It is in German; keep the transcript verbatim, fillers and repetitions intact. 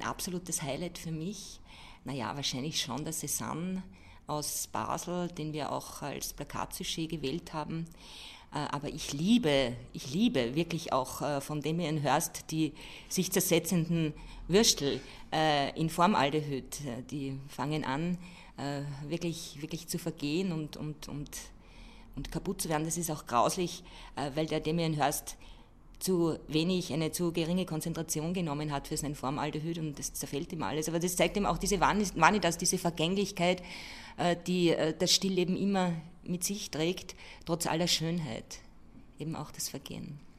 absolutes Highlight für mich, naja, wahrscheinlich schon der Cézanne aus Basel, den wir auch als Plakatsujet gewählt haben. Aber ich liebe, ich liebe wirklich auch von Damien Hirst die sich zersetzenden Würstel in Formaldehyd. Die fangen an, wirklich, wirklich zu vergehen und, und, und, und kaputt zu werden. Das ist auch grauslich, weil der Damien Hirst zu wenig, eine zu geringe Konzentration genommen hat für sein Formaldehyd und das zerfällt ihm alles. Aber das zeigt ihm auch diese Vanitas, diese Vergänglichkeit, die das Stillleben immer mit sich trägt, trotz aller Schönheit, eben auch das Vergehen.